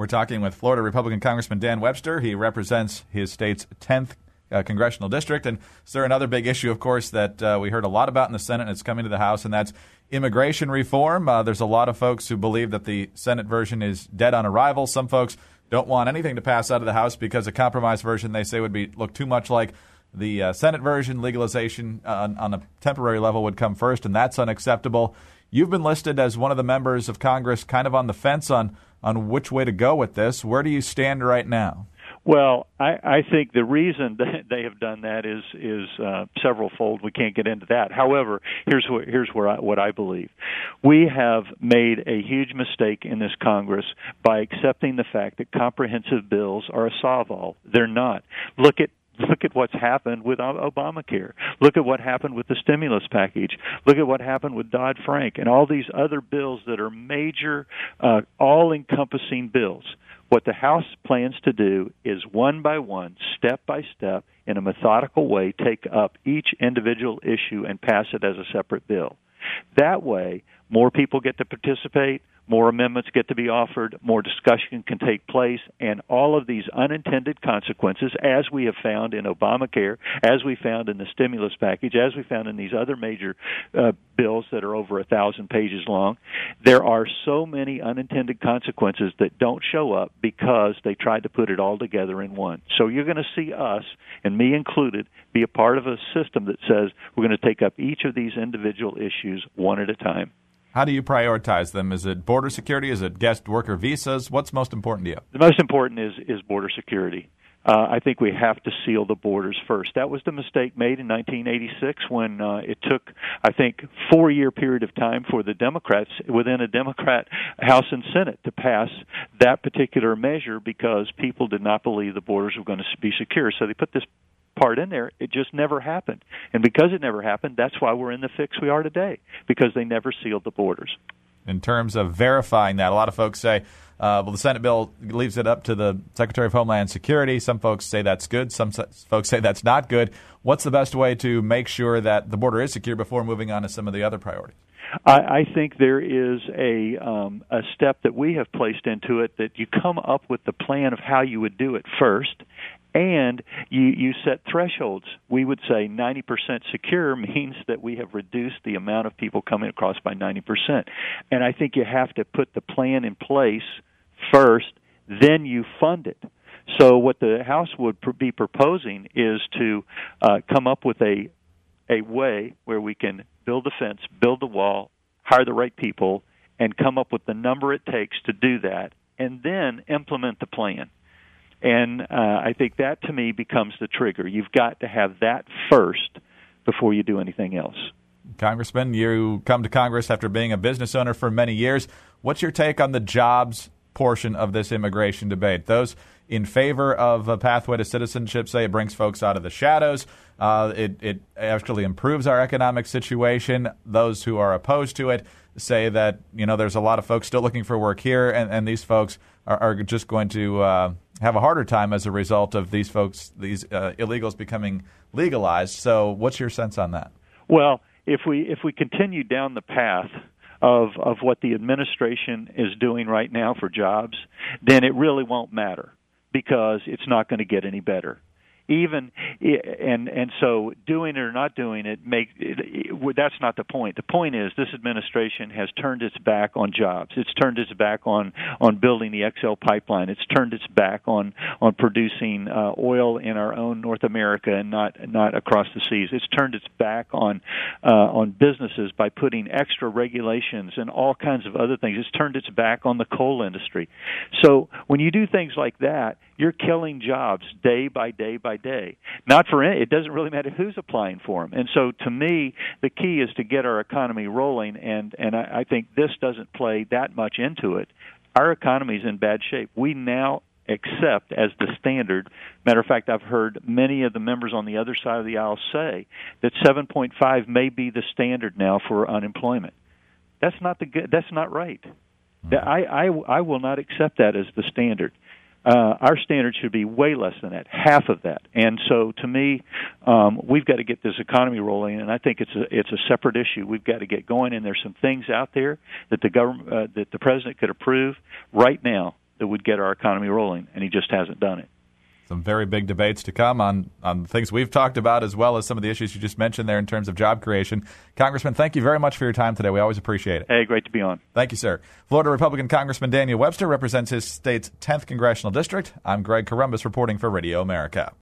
We're talking with Florida Republican Congressman Dan Webster. He represents his state's 10th congressional district. And, sir, another big issue, of course, that we heard a lot about in the Senate, and it's coming to the House, and that's immigration reform. There's a lot of folks who believe that the Senate version is dead on arrival. Some folks don't want anything to pass out of the House because a compromise version, they say, would look too much like the Senate version. Legalization on a temporary level would come first, and that's unacceptable. You've been listed as one of the members of Congress kind of on the fence on which way to go with this. Where do you stand right now? Well, I think the reason that they have done that is several-fold. We can't get into that. However, here's what I believe. We have made a huge mistake in this Congress by accepting the fact that comprehensive bills are a solve-all. They're not. Look at what's happened with Obamacare. Look at what happened with the stimulus package. Look at what happened with Dodd-Frank and all these other bills that are major, all-encompassing bills. What the House plans to do is one by one, step by step, in a methodical way, take up each individual issue and pass it as a separate bill. That way, more people get to participate, more amendments get to be offered, more discussion can take place, and all of these unintended consequences, as we have found in Obamacare, as we found in the stimulus package, as we found in these other major bills that are over 1,000 pages long, there are so many unintended consequences that don't show up because they tried to put it all together in one. So you're going to see us, and me included, be a part of a system that says we're going to take up each of these individual issues one at a time. How do you prioritize them? Is it border security? Is it guest worker visas? What's most important to you? The most important is border security. I think we have to seal the borders first. That was the mistake made in 1986 when it took, I think, 4-year period of time for the Democrats within a Democrat House and Senate to pass that particular measure because people did not believe the borders were going to be secure. So they put this part in there. It just never happened. And because it never happened, that's why we're in the fix we are today, because they never sealed the borders. In terms of verifying that, a lot of folks say, well, the Senate bill leaves it up to the Secretary of Homeland Security. Some folks say that's good. Some folks say that's not good. What's the best way to make sure that the border is secure before moving on to some of the other priorities? I think there is a step that we have placed into it that you come up with the plan of how you would do it first, and you set thresholds. We would say 90% secure means that we have reduced the amount of people coming across by 90%. And I think you have to put the plan in place first, then you fund it. So what the House would be proposing is to come up with a way where we can build a fence, build a wall, hire the right people, and come up with the number it takes to do that, and then implement the plan. And I think that, to me, becomes the trigger. You've got to have that first before you do anything else. Congressman, you come to Congress after being a business owner for many years. What's your take on the jobs portion of this immigration debate? Those in favor of a pathway to citizenship say it brings folks out of the shadows. It actually improves our economic situation. Those who are opposed to it say that, there's a lot of folks still looking for work here, and these folks are just going to have a harder time as a result of these illegals becoming legalized. So what's your sense on that? Well, if we continue down the path of what the administration is doing right now for jobs, then it really won't matter because it's not going to get any better. So doing it or not doing it, that's not the point. The point is this administration has turned its back on jobs. It's turned its back on building the XL pipeline. It's turned its back on producing oil in our own North America and not across the seas. It's turned its back on businesses by putting extra regulations and all kinds of other things. It's turned its back on the coal industry. So when you do things like that, you're killing jobs day by day by day. It doesn't really matter who's applying for them. And so, to me, the key is to get our economy rolling. And I think this doesn't play that much into it. Our economy is in bad shape. We now accept as the standard. Matter of fact, I've heard many of the members on the other side of the aisle say that 7.5 may be the standard now for unemployment. That's not right. I will not accept that as the standard. Our standard should be way less than that, half of that. And so, to me, we've got to get this economy rolling, and I think it's a separate issue. We've got to get going, and there's some things out there that the president could approve right now. that would get our economy rolling, and he just hasn't done it. Some very big debates to come on things we've talked about, as well as some of the issues you just mentioned there in terms of job creation. Congressman, thank you very much for your time today. We always appreciate it. Hey, great to be on. Thank you, sir. Florida Republican Congressman Daniel Webster represents his state's 10th Congressional District. I'm Greg Corombos reporting for Radio America.